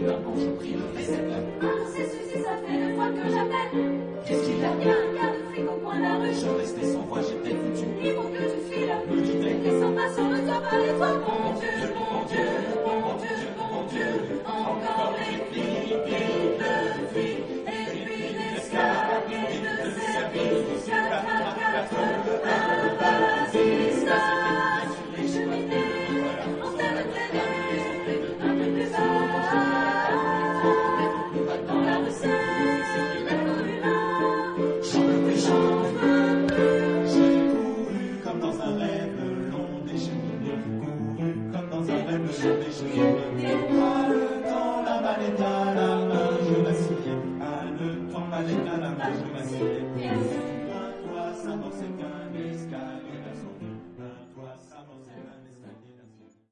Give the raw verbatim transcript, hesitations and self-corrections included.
maman, je prie le récepteur. Ah, c'est Suzy, ça fait deux fois que j'appelle. Qu'est-ce qu'il a? Il y a un gars de fric au coin de la rue. Je restais sans voix, j'étais foutu. Il faut que tu files. Me dit-elle. Descends pas sur le toit, pas les toits. Mon Dieu, Mon Dieu, mon Dieu, mon Dieu, encore les cliquets de vie, et puis l'escalier de service, quatre à quatre, un vasista, les cheminées, on t'aime traîner, un peu plus bas, dans la rue c'est la colline, j'en plus, j'en plus. J'ai couru comme dans un rêve le long des cheminées, couru comme dans un rêve le long des cheminées. Haletant, la mallette à la main, je m'assieds. Haletant, mallette à la main, je m'assieds.